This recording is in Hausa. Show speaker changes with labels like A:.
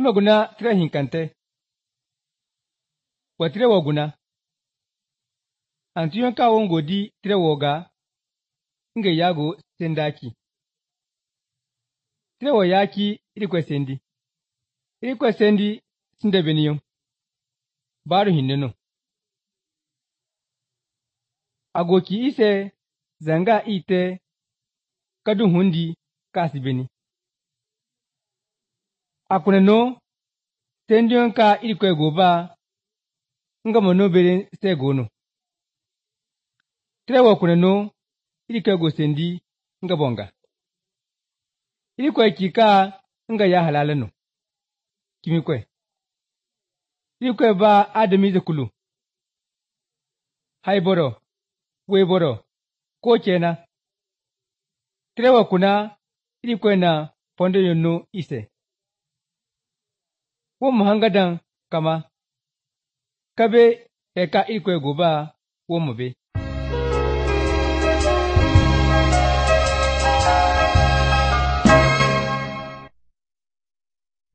A: ima guna tira hinkante wa tira wa guna antiyon ka won godi tira woga nge yago sendaki tira wa yaki iri kwe sendi sinde beniyo baru hinneno agoki ise zanga ite kadu hundi kasi beni akune no sendiyon ka iri kwe goba nga mono bere se gono tira wa kune no iri kwe go sendi nga bonga iri kwe kika nga ya halalano kimi kwe iri kwe ba adami kulu hai boro we boro ko kena tira wa kuna iri kwe na pondo yonno ise wo muhangadan kama kabe eka iri kwe goba wo mobe